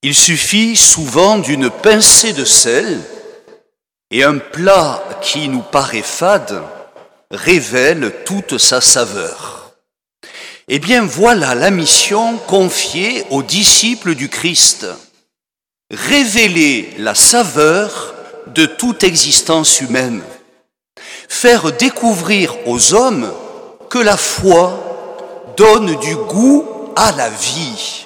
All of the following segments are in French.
Il suffit souvent d'une pincée de sel et un plat qui nous paraît fade révèle toute sa saveur. Eh bien, voilà la mission confiée aux disciples du Christ. Révéler la saveur de toute existence humaine. Faire découvrir aux hommes que la foi donne du goût à la vie.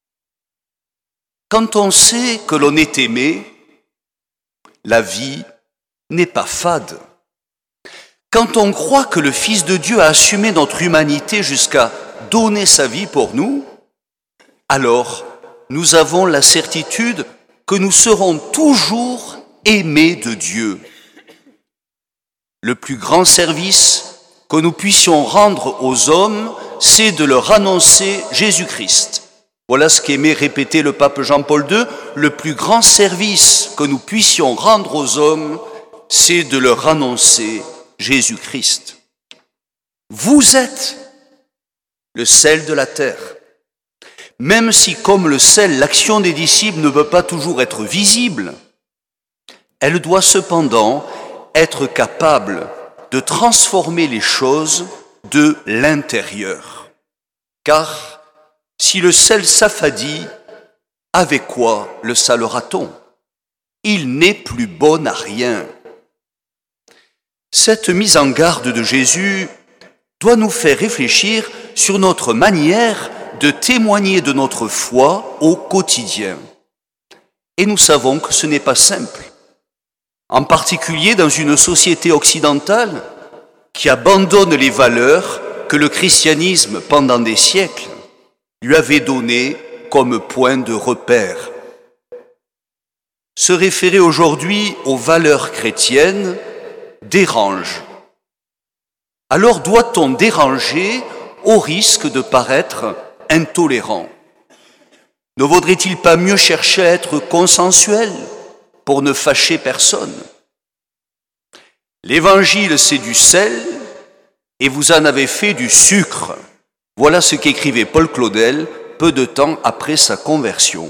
Quand on sait que l'on est aimé, la vie n'est pas fade. Quand on croit que le Fils de Dieu a assumé notre humanité jusqu'à donner sa vie pour nous, alors nous avons la certitude que nous serons toujours aimés de Dieu. Le plus grand service que nous puissions rendre aux hommes, c'est de leur annoncer Jésus-Christ. Voilà ce qu'aimait répéter le pape Jean-Paul II. Le plus grand service que nous puissions rendre aux hommes, c'est de leur annoncer Jésus-Christ. Vous êtes le sel de la terre. Même si, comme le sel, l'action des disciples ne peut pas toujours être visible, elle doit cependant être capable de transformer les choses de l'intérieur. Car si le sel s'affadit, avec quoi le salera-t-on? Il n'est plus bon à rien. Cette mise en garde de Jésus doit nous faire réfléchir sur notre manière de témoigner de notre foi au quotidien. Et nous savons que ce n'est pas simple. En particulier dans une société occidentale qui abandonne les valeurs que le christianisme, pendant des siècles, lui avait données comme point de repère. Se référer aujourd'hui aux valeurs chrétiennes dérange. Alors doit-on déranger au risque de paraître intolérant? Ne vaudrait-il pas mieux chercher à être consensuel pour ne fâcher personne? L'Évangile, c'est du sel et vous en avez fait du sucre. Voilà ce qu'écrivait Paul Claudel peu de temps après sa conversion.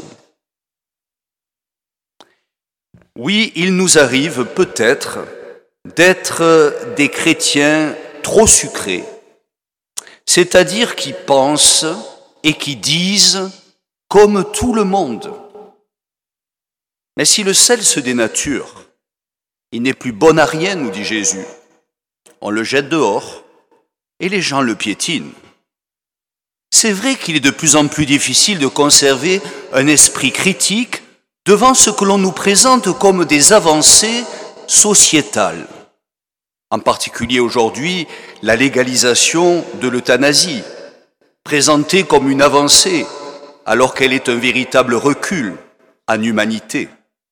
Oui, il nous arrive peut-être d'être des chrétiens trop sucrés, c'est-à-dire qui pensent et qui disent comme tout le monde. Mais si le sel se dénature, il n'est plus bon à rien, nous dit Jésus. On le jette dehors et les gens le piétinent. C'est vrai qu'il est de plus en plus difficile de conserver un esprit critique devant ce que l'on nous présente comme des avancées sociétales. En particulier aujourd'hui, la légalisation de l'euthanasie, présentée comme une avancée, alors qu'elle est un véritable recul en humanité.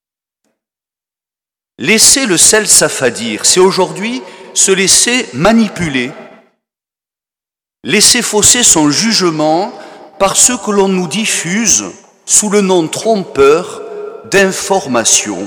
Laisser le sel s'affadir, c'est aujourd'hui se laisser manipuler, laisser fausser son jugement par ce que l'on nous diffuse sous le nom trompeur d'information.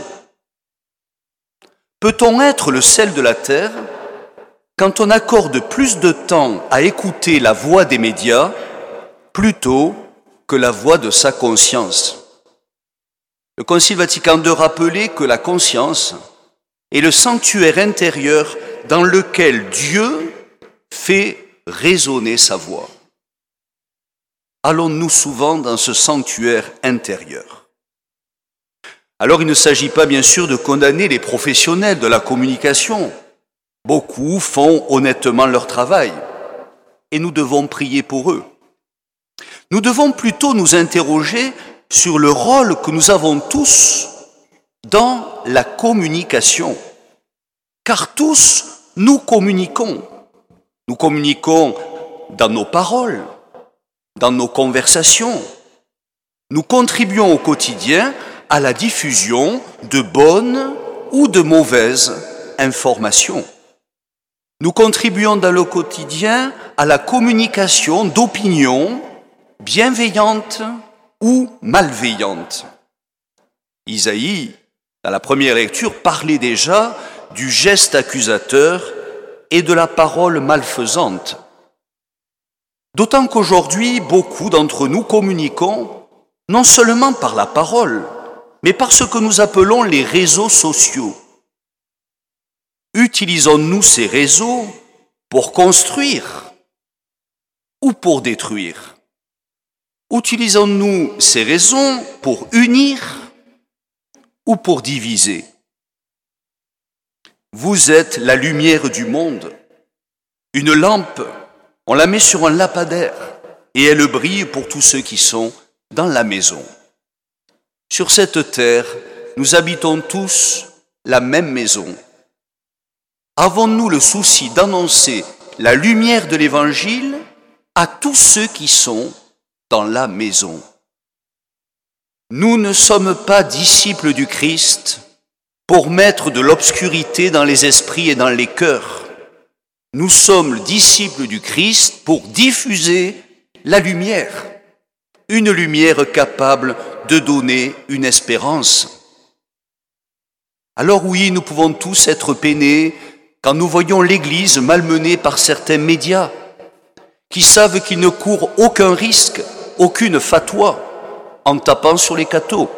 Peut-on être le sel de la terre quand on accorde plus de temps à écouter la voix des médias plutôt que la voix de sa conscience? Le Concile Vatican II rappelait que la conscience est le sanctuaire intérieur dans lequel Dieu fait résonner sa voix. Allons-nous souvent dans ce sanctuaire intérieur? Alors il ne s'agit pas bien sûr de condamner les professionnels de la communication. Beaucoup font honnêtement leur travail et nous devons prier pour eux. Nous devons plutôt nous interroger sur le rôle que nous avons tous dans la communication. Car tous, nous communiquons. Nous communiquons dans nos paroles, dans nos conversations. Nous contribuons au quotidien à la diffusion de bonnes ou de mauvaises informations. Nous contribuons dans le quotidien à la communication d'opinions bienveillantes ou malveillantes. Isaïe, dans la première lecture, parlait déjà du geste accusateur et de la parole malfaisante. D'autant qu'aujourd'hui, beaucoup d'entre nous communiquons non seulement par la parole, mais par ce que nous appelons les réseaux sociaux. Utilisons-nous ces réseaux pour construire ou pour détruire? Utilisons-nous ces réseaux pour unir ou pour diviser? Vous êtes la lumière du monde. Une lampe, on la met sur un lampadaire et elle brille pour tous ceux qui sont dans la maison. Sur cette terre, nous habitons tous la même maison. Avons-nous le souci d'annoncer la lumière de l'Évangile à tous ceux qui sont dans la maison? Nous ne sommes pas disciples du Christ pour mettre de l'obscurité dans les esprits et dans les cœurs. Nous sommes disciples du Christ pour diffuser la lumière, une lumière capable de donner une espérance. Alors oui, nous pouvons tous être peinés quand nous voyons l'Église malmenée par certains médias qui savent qu'ils ne courent aucun risque, aucune fatwa en tapant sur les cathos.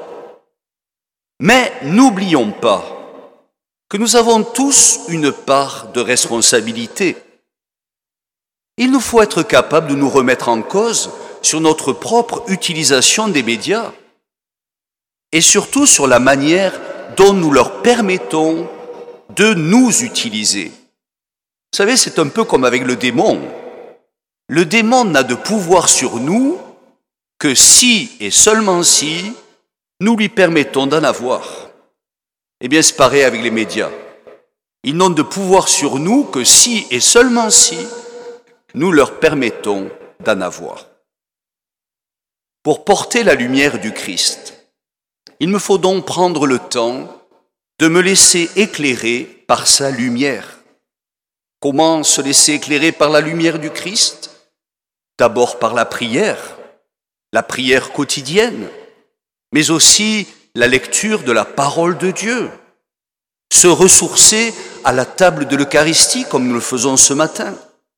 Mais n'oublions pas que nous avons tous une part de responsabilité. Il nous faut être capables de nous remettre en cause sur notre propre utilisation des médias et surtout sur la manière dont nous leur permettons de nous utiliser. Vous savez, c'est un peu comme avec le démon. Le démon n'a de pouvoir sur nous que si et seulement si nous lui permettons d'en avoir. Eh bien, c'est pareil avec les médias. Ils n'ont de pouvoir sur nous que si et seulement si nous leur permettons d'en avoir. Pour porter la lumière du Christ, il me faut donc prendre le temps de me laisser éclairer par sa lumière. Comment se laisser éclairer par la lumière du Christ? D'abord par la prière quotidienne, mais aussi la lecture de la parole de Dieu, se ressourcer à la table de l'Eucharistie comme nous le faisons ce matin.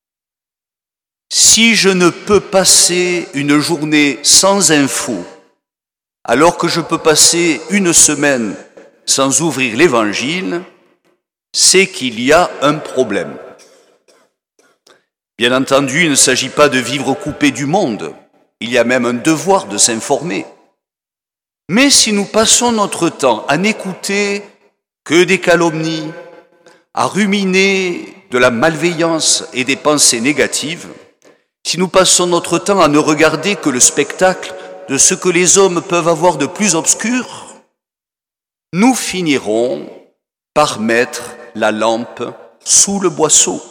Si je ne peux passer une journée sans info, alors que je peux passer une semaine sans ouvrir l'Évangile, c'est qu'il y a un problème. Bien entendu, il ne s'agit pas de vivre coupé du monde, il y a même un devoir de s'informer. Mais si nous passons notre temps à n'écouter que des calomnies, à ruminer de la malveillance et des pensées négatives, si nous passons notre temps à ne regarder que le spectacle de ce que les hommes peuvent avoir de plus obscur, nous finirons par mettre la lampe sous le boisseau.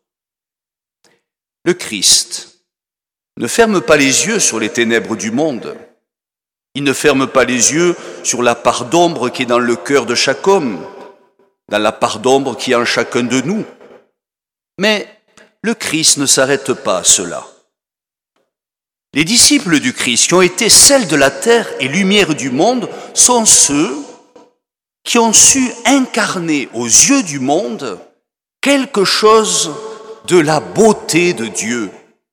Le Christ ne ferme pas les yeux sur les ténèbres du monde. Il ne ferme pas les yeux sur la part d'ombre qui est dans le cœur de chaque homme, dans la part d'ombre qui est en chacun de nous. Mais le Christ ne s'arrête pas à cela. Les disciples du Christ qui ont été sel de la terre et lumière du monde sont ceux qui ont su incarner aux yeux du monde quelque chose de la beauté de Dieu.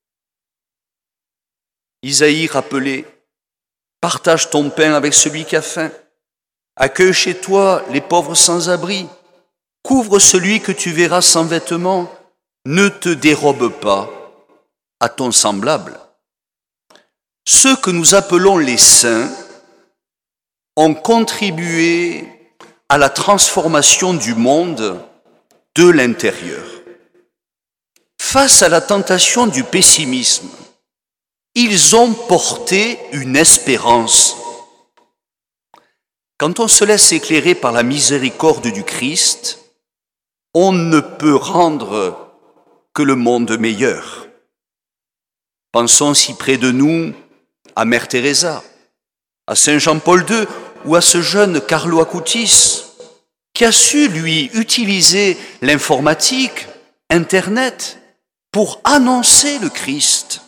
Isaïe rappelait: partage ton pain avec celui qui a faim. Accueille chez toi les pauvres sans abri. Couvre celui que tu verras sans vêtements. Ne te dérobe pas à ton semblable. Ceux que nous appelons les saints ont contribué à la transformation du monde de l'intérieur. Face à la tentation du pessimisme, ils ont porté une espérance. Quand on se laisse éclairer par la miséricorde du Christ, on ne peut rendre que le monde meilleur. Pensons si près de nous à Mère Teresa, à Saint Jean-Paul II ou à ce jeune Carlo Acutis, qui a su, lui, utiliser l'informatique, Internet, pour annoncer le Christ.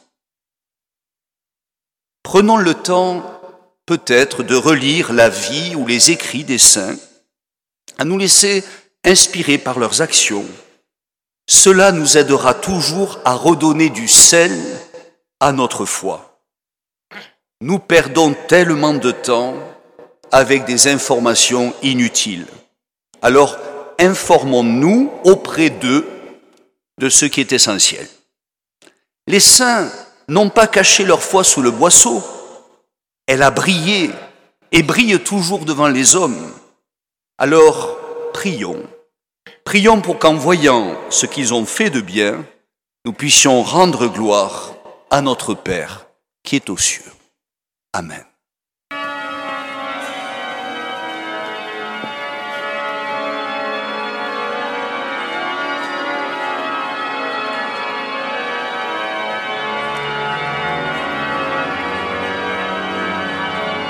Prenons le temps, peut-être, de relire la vie ou les écrits des saints, à nous laisser inspirer par leurs actions. Cela nous aidera toujours à redonner du sel à notre foi. nous perdons tellement de temps avec des informations inutiles. Alors, informons-nous auprès d'eux de ce qui est essentiel. Les saints n'ont pas caché leur foi sous le boisseau. Elle a brillé et brille toujours devant les hommes. Alors, prions. Prions pour qu'en voyant ce qu'ils ont fait de bien, nous puissions rendre gloire à notre Père qui est aux cieux. Amen.